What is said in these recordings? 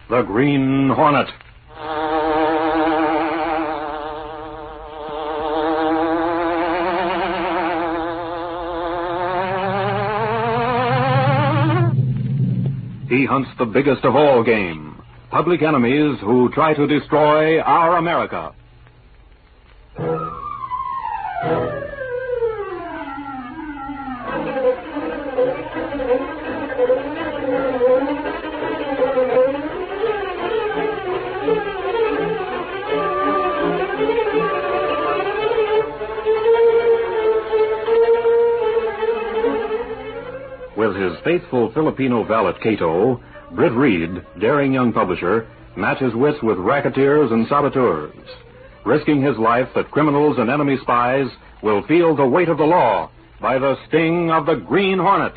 the Green Hornet. He hunts the biggest of all game, public enemies who try to destroy our America. With his faithful Filipino valet, Cato, Britt Reed, daring young publisher, matches wits with racketeers and saboteurs, risking his life that criminals and enemy spies will feel the weight of the law by the sting of the Green Hornet.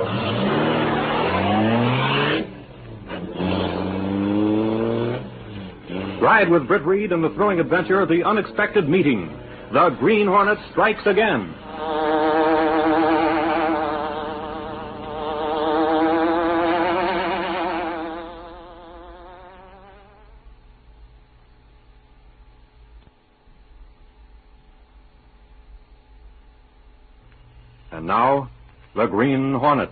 Ride with Britt Reed in the thrilling adventure, The Unexpected Meeting. The Green Hornet strikes again. And now, the Green Hornet.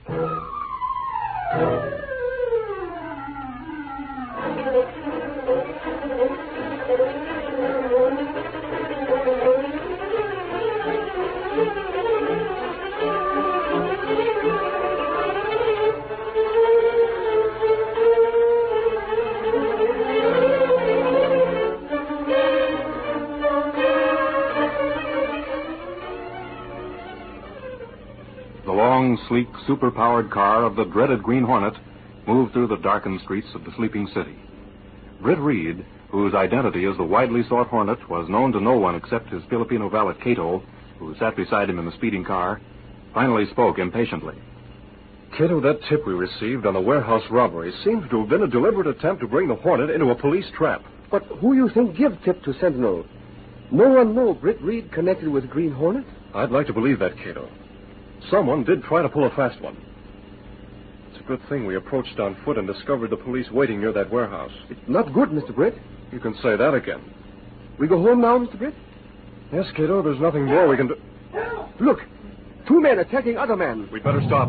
The long, sleek, super-powered car of the dreaded Green Hornet moved through the darkened streets of the sleeping city. Britt Reed, whose identity as the widely sought Hornet was known to no one except his Filipino valet, Cato, who sat beside him in the speeding car, finally spoke impatiently. Cato, that tip we received on a warehouse robbery seems to have been a deliberate attempt to bring the Hornet into a police trap. But who you think give tip to Sentinel? No one know Britt Reed connected with Green Hornet? I'd like to believe that, Cato. Someone did try to pull a fast one. It's a good thing we approached on foot and discovered the police waiting near that warehouse. It's not good, Mr. Britt. You can say that again. We go home now, Mr. Britt? Yes, Cato, there's nothing more we can do. Look, two men attacking other men. We'd better stop.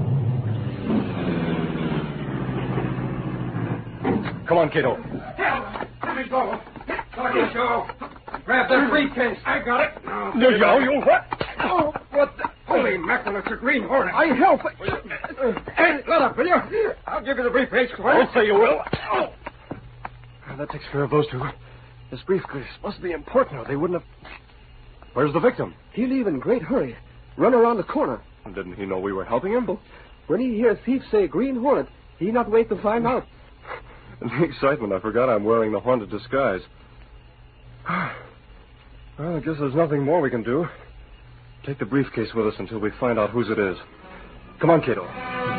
Come on, Cato. Let me go. Let me go. Grab that briefcase. I got it. No. You what? Oh, what the... Holy mackerel, it's a Green Hornet. I help. Hey, let up, will you? I'll give you the briefcase. I'll say you will. Oh. That takes care of those two. This briefcase must be important, or they wouldn't have... Where's the victim? He leave in great hurry. Run around the corner. Didn't he know we were helping him? When he hear thief say Green Hornet, he not wait to find out. In the excitement, I forgot I'm wearing the haunted disguise. Well, I guess there's nothing more we can do. Take the briefcase with us until we find out whose it is. Come on, Cato.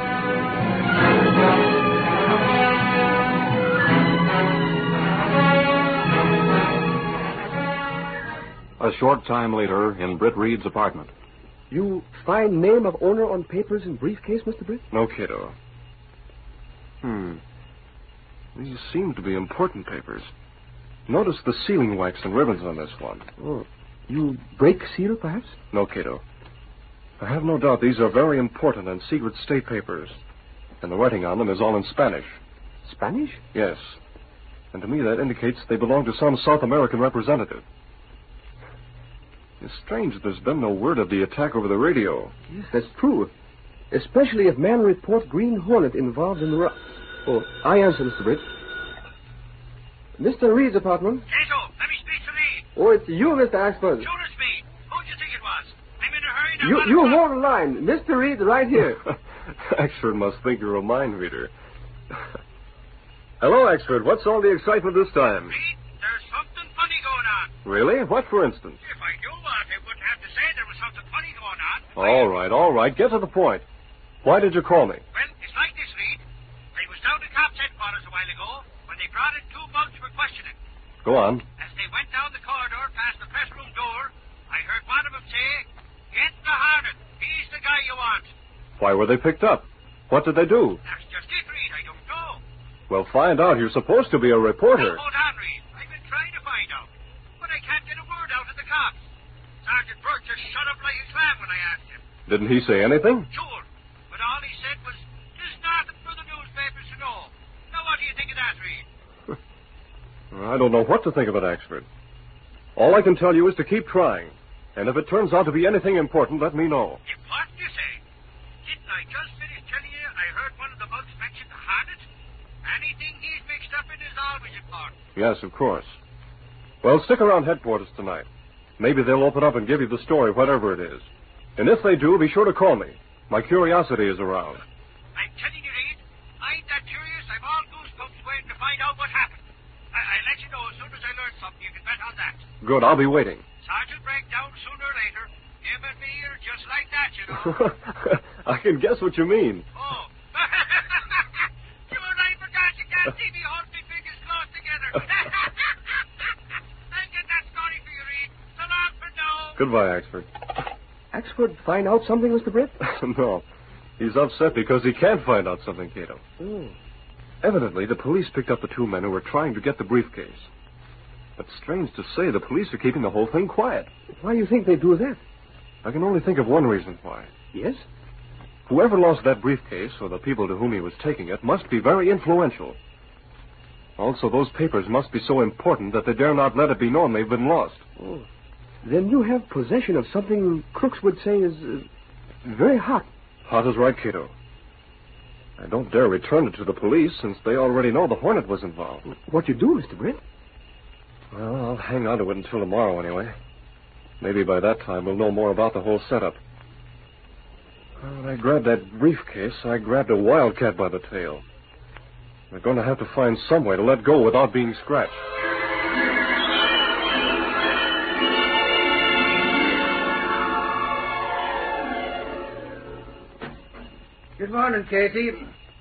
A short time later, in Britt Reed's apartment. You find name of owner on papers in briefcase, Mr. Britt? No, Cato. These seem to be important papers. Notice the sealing wax and ribbons on this one. Oh. You break seal, perhaps? No, Cato. I have no doubt these are very important and secret state papers. And the writing on them is all in Spanish. Spanish? Yes. And to me that indicates they belong to some South American representative. It's strange that there's been no word of the attack over the radio. Yes, that's true. Especially if man report Green Hornet involved in the... Oh, I answer, Mr. Britt. Mr. Reed's apartment. Cato, let me speak to Reed. Oh, it's you, Mr. Ashford. Sure it's me. Who'd you think it was? I'm in a hurry now. You hold the line. Mr. Reed, right here. Axford must think you're a mind reader. Hello, Axford. What's all the excitement this time? Reed, there's something funny going on. Really? What, for instance? If I knew what, I wouldn't have to say there was something funny going on. All right. Get to the point. Why did you call me? Well, it's like this, Reed. I was down at Cops headquarters a while ago when they brought in two bugs for questioning. Go on. As they went down the corridor past the press room door, I heard one of them say, "Get the Hornet. He's the guy you want." Why were they picked up? What did they do? That's just it, Reed. I don't know. Well, find out. You're supposed to be a reporter. Now, hold on, Reed. I've been trying to find out. But I can't get a word out of the cops. Sergeant Burke just shut up like a clam when I asked him. Didn't he say anything? Sure. But all he said was, there's nothing for the newspapers to know. Now, what do you think of that, Reed? I don't know what to think of it, Axford. All I can tell you is to keep trying. And if it turns out to be anything important, let me know. Important, you say? Didn't I just finish telling you I heard one of the bugs mention the Hornet? Anything he's mixed up in is always important. Yes, of course. Well, stick around headquarters tonight. Maybe they'll open up and give you the story, whatever it is. And if they do, be sure to call me. My curiosity is around. I'm telling you, Reed, I ain't that curious. I'm all goosebumps waiting to find out what happened. I'll let you know as soon as I learn something. You can bet on that. Good, I'll be waiting. Sergeant break down sooner or later. Him and me are just like that, you know. I can guess what you mean. Oh. Sure, I forgot you can't see me hold my fingers close together. I'll get that story for you, Reed. So long for now. Goodbye, Axford. Axford find out something, Mr. Britt? No. He's upset because he can't find out something, Cato. Oh. Evidently, the police picked up the two men who were trying to get the briefcase. But strange to say, the police are keeping the whole thing quiet. Why do you think they do that? I can only think of one reason why. Yes? Whoever lost that briefcase, or the people to whom he was taking it, must be very influential. Also, those papers must be so important that they dare not let it be known they've been lost. Oh. Then you have possession of something crooks would say is very hot. Hot is right, Cato. I don't dare return it to the police since they already know the Hornet was involved. What you do, Mr. Britt? Well, I'll hang on to it until tomorrow anyway. Maybe by that time we'll know more about the whole setup. When I grabbed that briefcase, I grabbed a wildcat by the tail. We're going to have to find some way to let go without being scratched. Good morning, Katie.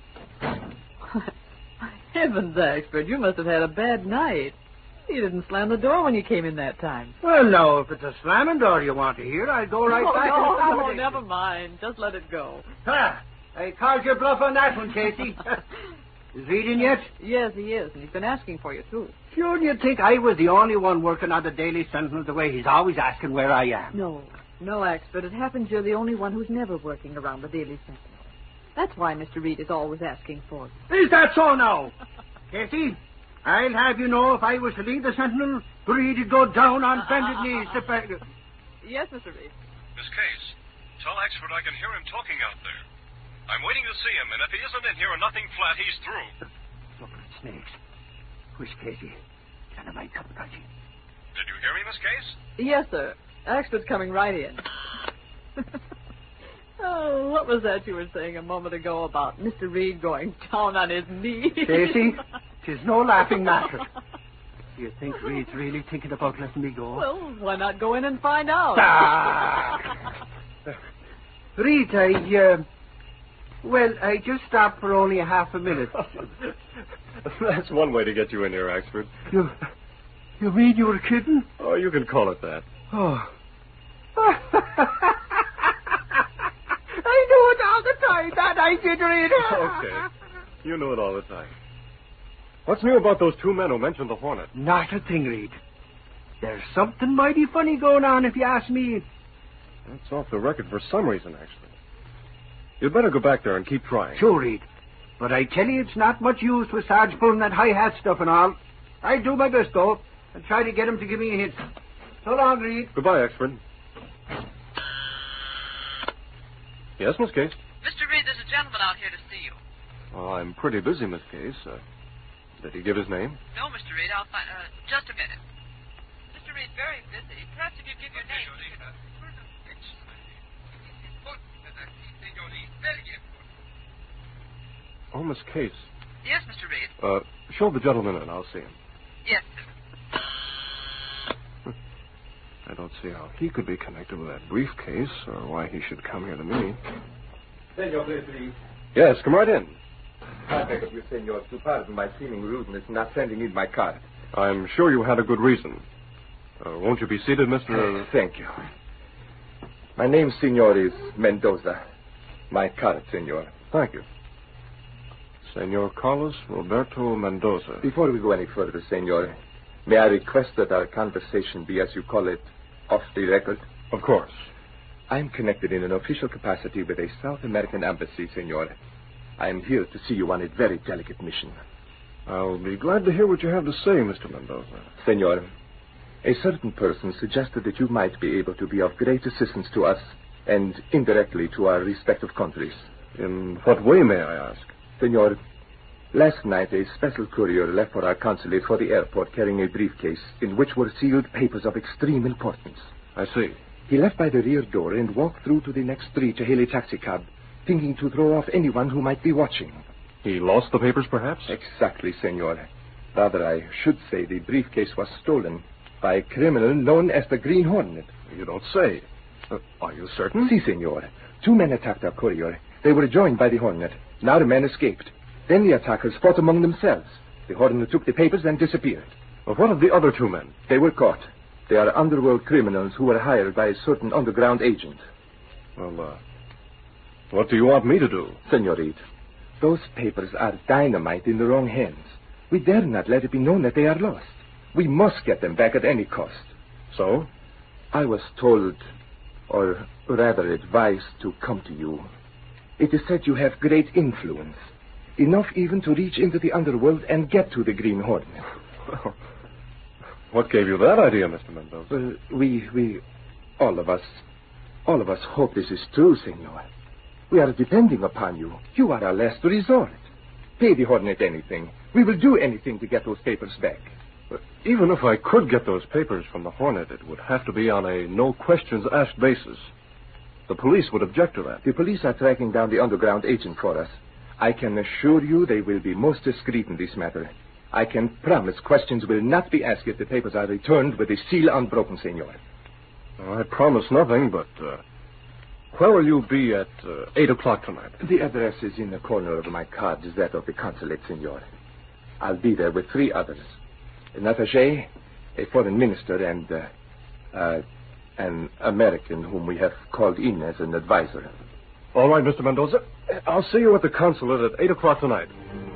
Heavens, Axford, you must have had a bad night. You didn't slam the door when you came in that time. Well, no, if it's a slamming door you want to hear, I'll go right back and No, accommodate you. never mind. Just let it go. Ha! I called your bluff on that one, Casey. Is Reed yet? Yes, he is, and he's been asking for you, too. Sure, you'd think I was the only one working on the Daily Sentinel the way he's always asking where I am. No, Axford, it happens you're the only one who's never working around the Daily Sentinel. That's why Mr. Reed is always asking for you. Is that so now? Casey, I'll have you know if I was to leave the Sentinel, Reed'd go down on bended knees to beg. Yes, Mr. Reed. Miss Case, tell Axford I can hear him talking out there. I'm waiting to see him, and if he isn't in here and nothing flat, he's through. Looking at snakes. Where's Casey? Dynamite coming, Archie. Did you hear me, Miss Case? Yes, sir. Axford's coming right in. Oh, what was that you were saying a moment ago about Mr. Reed going down on his knees? Casey, 'tis no laughing matter. Do you think Reed's really thinking about letting me go? Well, why not go in and find out? Reed, I just stopped for only a half a minute. That's one way to get you in here, Axford. You mean you were kidding? Oh, you can call it that. Oh. I knew it all the time, that I did, Reed. Okay. You knew it all the time. What's new about those two men who mentioned the Hornet? Not a thing, Reed. There's something mighty funny going on, if you ask me. That's off the record for some reason, actually. You'd better go back there and keep trying. Sure, Reed. But I tell you, it's not much use with Sarge pulling that high-hat stuff and all. I'll do my best, though, and try to get him to give me a hint. So long, Reed. Goodbye, Axford. Yes, Miss Case? Mr. Reed, there's a gentleman out here to see you. Oh, I'm pretty busy, Miss Case. Did he give his name? No, Mr. Reed, I'll find... just a minute. Mr. Reed, very busy. Perhaps if you give your name... Oh, Miss Case. Yes, Mr. Reed. Show the gentleman in. I'll see him. Yes, sir. I don't see how he could be connected with that briefcase, or why he should come here to me. Senor, please. Yes, come right in. I beg of you, senor, to pardon my seeming rudeness in not sending in my card. I'm sure you had a good reason. Won't you be seated, Mr. Thank you. My name, senor, is Mendoza. My card, senor. Thank you. Senor Carlos Roberto Mendoza. Before we go any further, Senor, may I request that our conversation be, as you call it, off the record? Of course. I'm connected in an official capacity with a South American embassy, Senor. I am here to see you on a very delicate mission. I'll be glad to hear what you have to say, Mr. Mendoza. Senor, a certain person suggested that you might be able to be of great assistance to us and indirectly to our respective countries. In what way, may I ask? Senor, last night a special courier left for our consulate for the airport carrying a briefcase in which were sealed papers of extreme importance. I see. He left by the rear door and walked through to the next street to hail a taxicab, thinking to throw off anyone who might be watching. He lost the papers, perhaps? Exactly, Senor. Rather, I should say the briefcase was stolen by a criminal known as the Green Hornet. You don't say. Are you certain? Si, Senor. 2 men attacked our courier. They were joined by the Hornet. Now the men escaped. Then the attackers fought among themselves. The Hornet took the papers and disappeared. Well, what of the other 2 men? They were caught. They are underworld criminals who were hired by a certain underground agent. Well, what do you want me to do? Senorita, those papers are dynamite in the wrong hands. We dare not let it be known that they are lost. We must get them back at any cost. So? I was told, or rather advised, to come to you. It is said you have great influence. Enough even to reach into the underworld and get to the Green Hornet. Well, what gave you that idea, Mr. Mendoza? Well, we, all of us hope this is true, Senor. We are depending upon you. You are our last resort. Pay the Hornet anything. We will do anything to get those papers back. But even if I could get those papers from the Hornet, it would have to be on a no-questions-asked basis. The police would object to that. The police are tracking down the underground agent for us. I can assure you they will be most discreet in this matter. I can promise questions will not be asked if the papers are returned with the seal unbroken, Senor. I promise nothing, but where will you be at 8 o'clock tonight? The address is in the corner of my card, is that of the consulate, Senor. I'll be there with 3 others. An attaché, a foreign minister, and an American whom we have called in as an advisor. All right, Mr. Mendoza. I'll see you at the consulate at 8 o'clock tonight.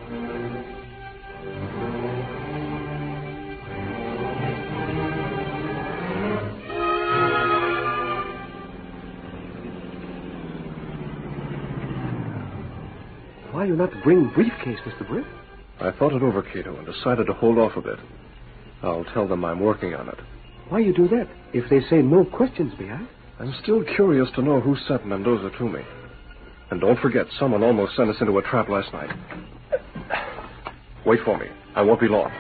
Why you not bring briefcase, Mr. Britt? I thought it over, Cato, and decided to hold off a bit. I'll tell them I'm working on it. Why you do that? If they say no questions be asked? I'm still curious to know who sent Mendoza to me. And don't forget, someone almost sent us into a trap last night. Wait for me. I won't be long.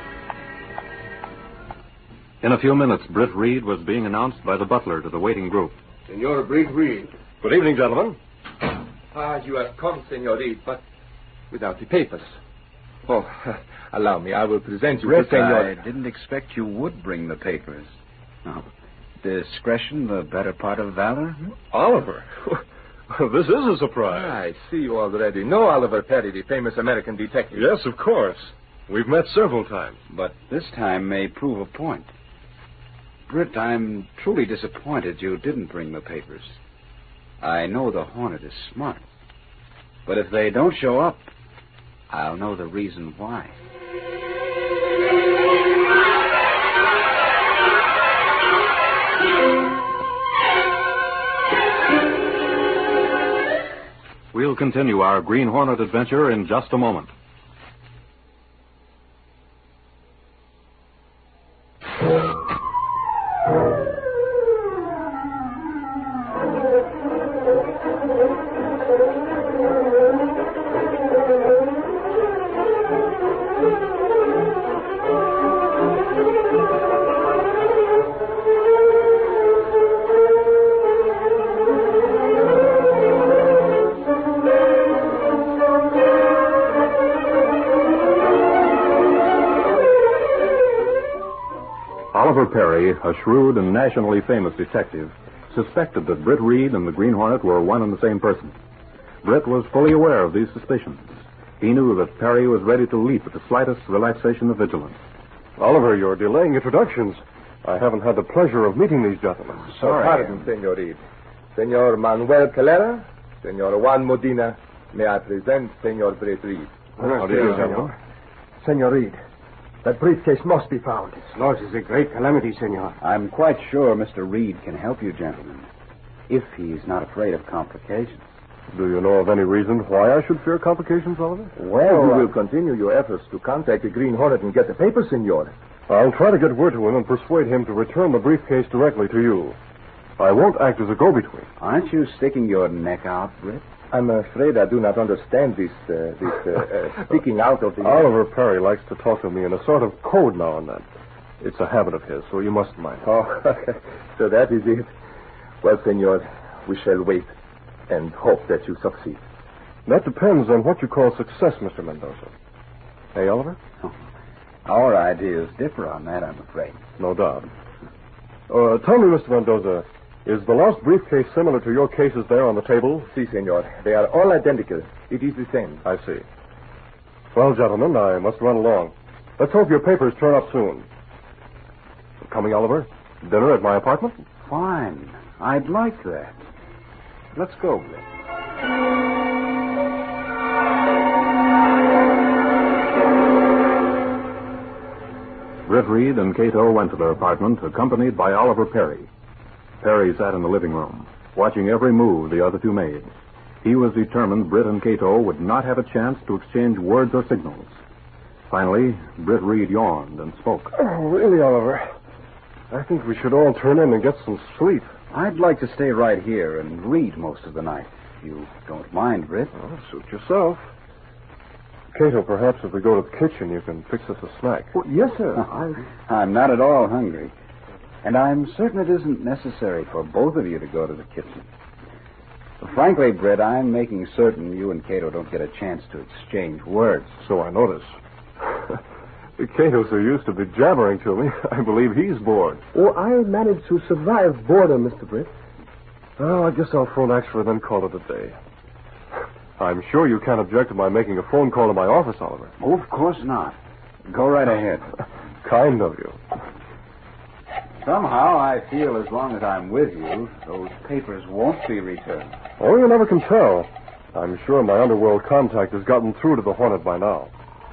In a few minutes, Britt Reed was being announced by the butler to the waiting group. Senor Britt Reed. Good evening, gentlemen. You have come, Senorita, but without the papers. Oh, allow me. I will present you Britt, to Senor. I didn't expect you would bring the papers. No. Discretion, the better part of valor? Oliver. This is a surprise. I see you already know Oliver Perry, the famous American detective. Yes, of course. We've met several times. But this time may prove a point. Britt, I'm truly disappointed you didn't bring the papers. I know the Hornet is smart. But if they don't show up, I'll know the reason why. We'll continue our Green Hornet adventure in just a moment. Oliver Perry, a shrewd and nationally famous detective, suspected that Britt Reed and the Green Hornet were one and the same person. Britt was fully aware of these suspicions. He knew that Perry was ready to leap at the slightest relaxation of vigilance. Oliver, you're delaying introductions. I haven't had the pleasure of meeting these gentlemen. Pardon, Senorita. Senor Manuel Calera, Senor Juan Modena, may I present Senor Britt Reed. How do you do, gentlemen? Senor Reed, that briefcase must be found. Loss is a great calamity, senor. I'm quite sure Mr. Reed can help you, gentlemen, if he's not afraid of complications. Do you know of any reason why I should fear complications, Oliver? Well, you will continue your efforts to contact the Green Hornet and get the papers, senor. I'll try to get word to him and persuade him to return the briefcase directly to you. I won't act as a go-between. Aren't you sticking your neck out, Britt? I'm afraid I do not understand this sticking out of the... Oliver Perry likes to talk to me in a sort of code now and then. It's a habit of his, so you mustn't mind. Oh, so that is it. Well, senor, we shall wait and hope that you succeed. That depends on what you call success, Mr. Mendoza. Hey, Oliver? Our ideas differ on that, I'm afraid. No doubt. Tell me, Mr. Mendoza, is the lost briefcase similar to your cases there on the table? Si, senor. They are all identical. It is the same. I see. Well, gentlemen, I must run along. Let's hope your papers turn up soon. Coming, Oliver? Dinner at my apartment? Fine. I'd like that. Let's go, Britt. Britt Reed and Cato went to their apartment, accompanied by Oliver Perry. Perry sat in the living room, watching every move the other two made. He was determined Britt and Cato would not have a chance to exchange words or signals. Finally, Britt Reed yawned and spoke. Oh, really, Oliver? I think we should all turn in and get some sleep. I'd like to stay right here and read most of the night, if you don't mind, Britt. Well, suit yourself. Cato, perhaps if we go to the kitchen, you can fix us a snack. Oh, yes, sir. I'm not at all hungry. And I'm certain it isn't necessary for both of you to go to the kitchen. Frankly, Britt, I'm making certain you and Cato don't get a chance to exchange words. So I notice. Cato so used to be jabbering to me, I believe he's bored. Oh, I managed to survive boredom, Mr. Britt. Well, I guess I'll phone Axford and then call it a day. I'm sure you can't object to my making a phone call to my office, Oliver. Oh, of course not. Go right ahead. Kind of you. Somehow I feel as long as I'm with you, those papers won't be returned. Oh, you never can tell. I'm sure my underworld contact has gotten through to the Hornet by now.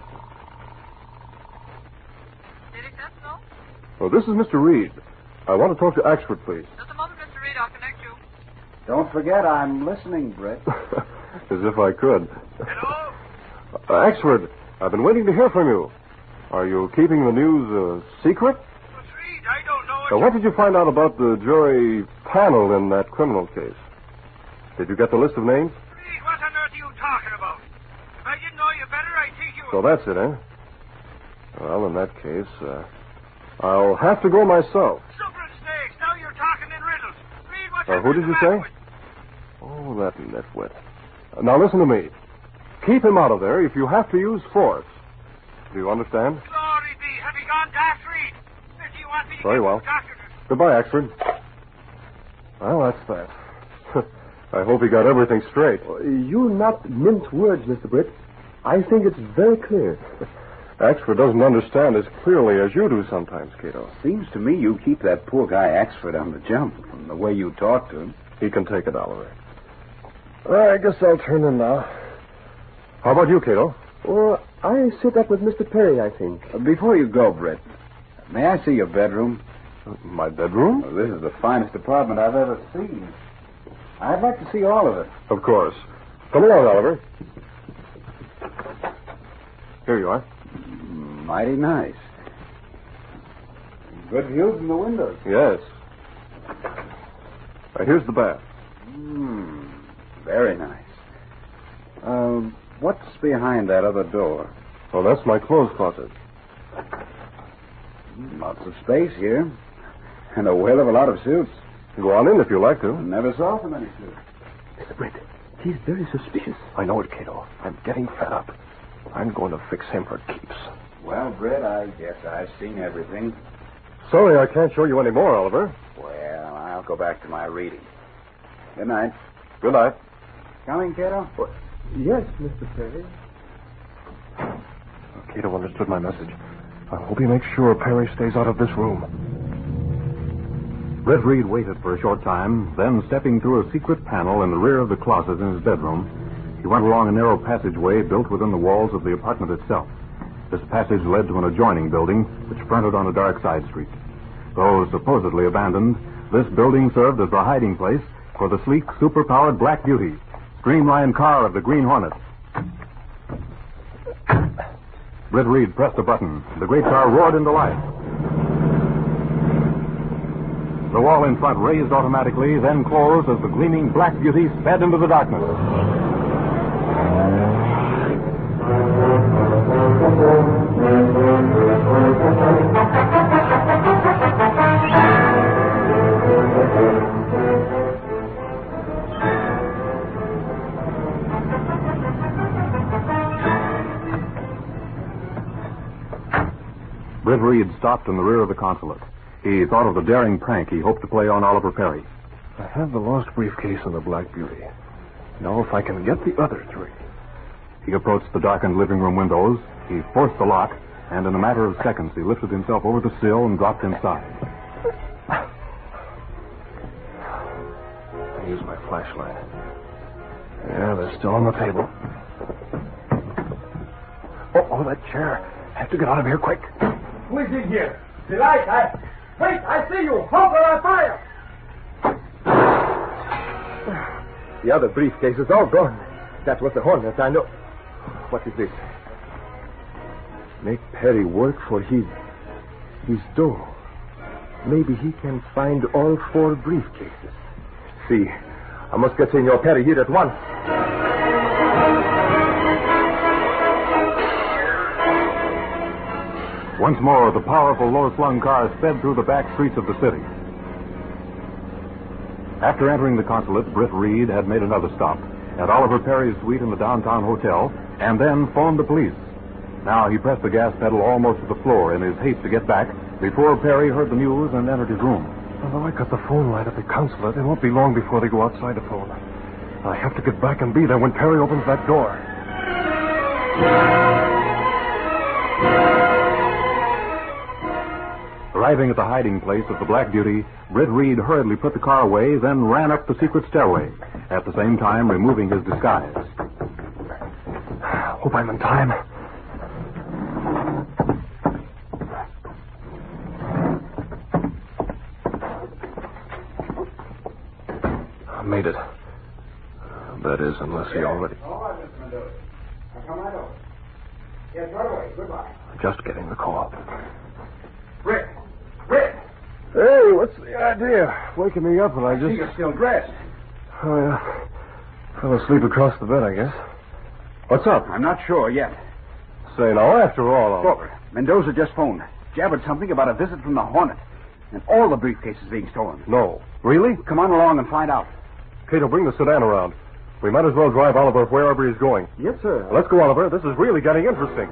Well, this is Mr. Reed. I want to talk to Axford, please. Just a moment, Mr. Reed. I'll connect you. Don't forget I'm listening, Britt. As if I could. Hello? Axford, I've been waiting to hear from you. Are you keeping the news secret? Mr. Reed, I don't know What did you find out about the jury panel in that criminal case? Did you get the list of names? Reed, what on earth are you talking about? If I didn't know you better, I'd think you... So that's it, eh? Well, in that case, I'll have to go myself. Super and snakes, now you're talking in riddles. Reed, what's Who did you say? Oh, that nitwit. Now listen to me. Keep him out of there if you have to use force. Do you understand? Glory be. Have you gone daft, Reed? Do you want me to Very give well. you a doctor? Goodbye, Axford. Well, that's that. I hope he got everything straight. You not mince words, Mr. Britt. I think it's very clear. Axford doesn't understand as clearly as you do sometimes, Cato. Seems to me you keep that poor guy Axford on the jump from the way you talk to him. He can take it, Oliver. I guess I'll turn in now. How about you, Cato? Well, I sit up with Mr. Perry, I think. Before you go, Britt, may I see your bedroom? My bedroom? Well, this is the finest apartment I've ever seen. I'd like to see all of it. Of course. Come along, Oliver. Here you are. Mighty nice. Good view from the windows. Yes. Here's the bath. Very nice. What's behind that other door? Oh, that's my clothes closet. Lots of space here. And a whale of a lot of suits. Go on in if you like to. Never saw so many suits. Mr. Britt, he's very suspicious. I know it, Cato. I'm getting fed up. I'm going to fix him for keeps. Well, Britt, I guess I've seen everything. Sorry I can't show you any more, Oliver. Well, I'll go back to my reading. Good night. Good night. Coming, Cato? Yes, Mr. Perry. Cato understood my message. I hope he makes sure Perry stays out of this room. Britt Reed waited for a short time, then stepping through a secret panel in the rear of the closet in his bedroom, he went along a narrow passageway built within the walls of the apartment itself. This passage led to an adjoining building which fronted on a dark side street. Though supposedly abandoned, this building served as the hiding place for the sleek, super-powered Black Beauty, streamlined car of the Green Hornet. Britt Reed pressed a button. The great car roared into life. The wall in front raised automatically, then closed as the gleaming Black Beauty sped into the darkness. Britt Reed stopped in the rear of the consulate. He thought of the daring prank he hoped to play on Oliver Perry. I have the lost briefcase and the Black Beauty. Now, if I can get the other three. He approached the darkened living room windows. He forced the lock, and in a matter of seconds, he lifted himself over the sill and dropped inside. I use my flashlight. Yeah, they're still on the table. Oh, that chair. I have to get out of here quick. Who is in here? The light, Wait, I see you! Hold on fire! The other briefcase is all gone. That was the Hornet, I know. What is this? Make Perry work for his dough. Maybe he can find all 4 briefcases. See, I must get Senor Perry here at once. Once more, the powerful low-slung car sped through the back streets of the city. After entering the consulate, Britt Reed had made another stop at Oliver Perry's suite in the downtown hotel, and then phoned the police. Now he pressed the gas pedal almost to the floor in his haste to get back before Perry heard the news and entered his room. Although I got the phone right at the consulate, it won't be long before they go outside the phone. I have to get back and be there when Perry opens that door. Arriving at the hiding place of the Black Beauty, Britt Reed hurriedly put the car away, then ran up the secret stairway, at the same time removing his disguise. Hope I'm in time. I made it. That is, unless he already... All right, Mr. Mendoza. I'll come right over. Yes, right away. Goodbye. Just getting the call. Britt! Hey, what's the idea? Waking me up when I just... You're still dressed. Oh, yeah. Fell asleep across the bed, I guess. What's up? I'm not sure yet. Say, now, after all... Over. Mendoza just phoned. Jabbered something about a visit from the Hornet. And all the briefcases being stolen. No. Really? Come on along and find out. Cato, bring the sedan around. We might as well drive Oliver wherever he's going. Yes, sir. Let's go, Oliver. This is really getting interesting.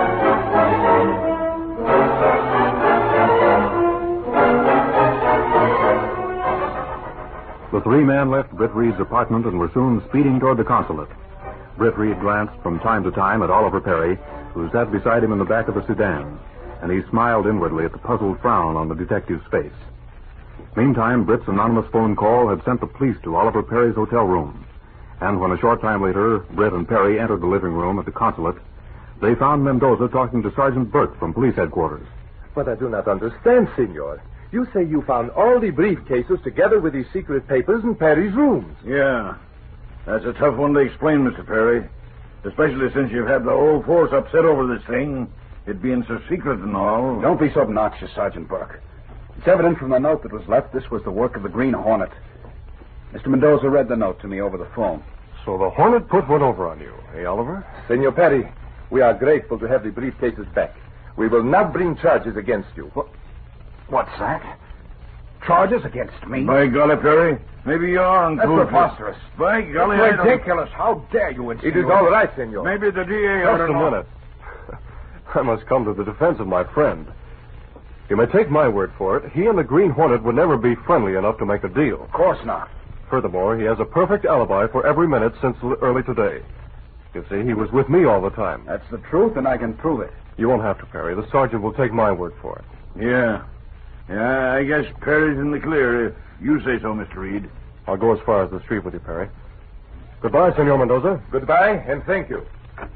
The 3 men left Britt Reed's apartment and were soon speeding toward the consulate. Britt Reed glanced from time to time at Oliver Perry, who sat beside him in the back of the sedan, and he smiled inwardly at the puzzled frown on the detective's face. Meantime, Britt's anonymous phone call had sent the police to Oliver Perry's hotel room, and when a short time later Britt and Perry entered the living room at the consulate, they found Mendoza talking to Sergeant Burke from police headquarters. But I do not understand, Senor. You say you found all the briefcases together with these secret papers in Perry's rooms. Yeah. That's a tough one to explain, Mr. Perry. Especially since you've had the whole force upset over this thing. It being so secret and all. Don't be so obnoxious, Sergeant Burke. It's evident from the note that was left this was the work of the Green Hornet. Mr. Mendoza read the note to me over the phone. So the Hornet put one over on you, eh, Oliver? Senor Perry, we are grateful to have the briefcases back. We will not bring charges against you. What's that? Charges against me? By golly, Perry. Maybe you are That's uncool. preposterous. By golly, It's ridiculous. How dare you insinuate? It is all right, Senor. Maybe the DA ought Just to a know. minute. I must come to the defense of my friend. You may take my word for it. He and the Green Hornet would never be friendly enough to make a deal. Of course not. Furthermore, he has a perfect alibi for every minute since early today. You see, he was with me all the time. That's the truth, and I can prove it. You won't have to, Perry. The sergeant will take my word for it. Yeah. Yeah, I guess Perry's in the clear. You say so, Mr. Reed. I'll go as far as the street with you, Perry. Goodbye, Senor Mendoza. Goodbye, and thank you.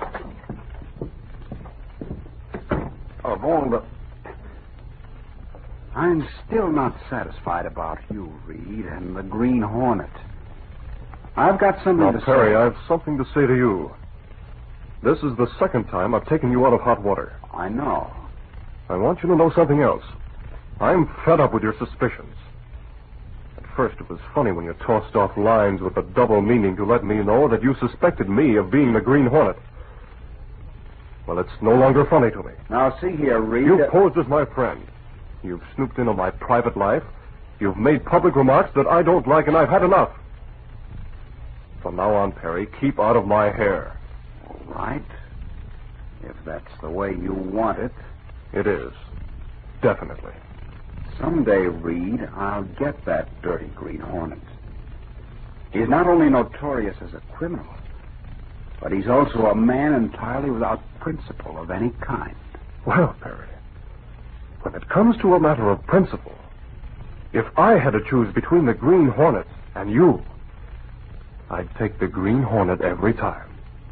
Of all the... I'm still not satisfied about you, Reed, and the Green Hornet. I've got something to Perry, say. I have something to say to you. This is the second time I've taken you out of hot water. I know. I want you to know something else. I'm fed up with your suspicions. At first, it was funny when you tossed off lines with a double meaning to let me know that you suspected me of being the Green Hornet. Well, it's no longer funny to me. Now, see here, Reed. You posed as my friend. You've snooped into my private life. You've made public remarks that I don't like, and I've had enough. From now on, Perry, keep out of my hair. All right. If that's the way you want it. It is. Definitely. Someday, Reed, I'll get that dirty Green Hornet. He's not only notorious as a criminal, but he's also a man entirely without principle of any kind. Well, Perry, when it comes to a matter of principle, if I had to choose between the Green Hornet and you, I'd take the Green Hornet every time.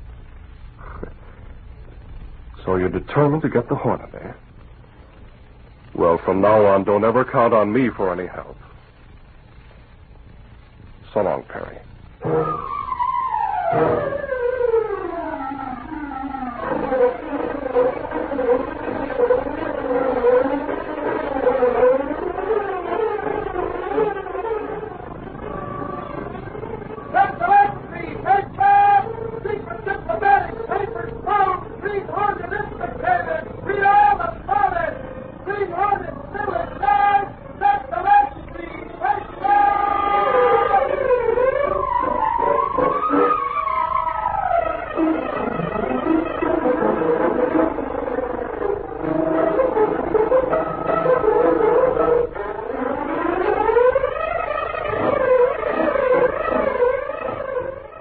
So you're determined to get the Hornet, eh? Well, from now on, don't ever count on me for any help. So long, Perry.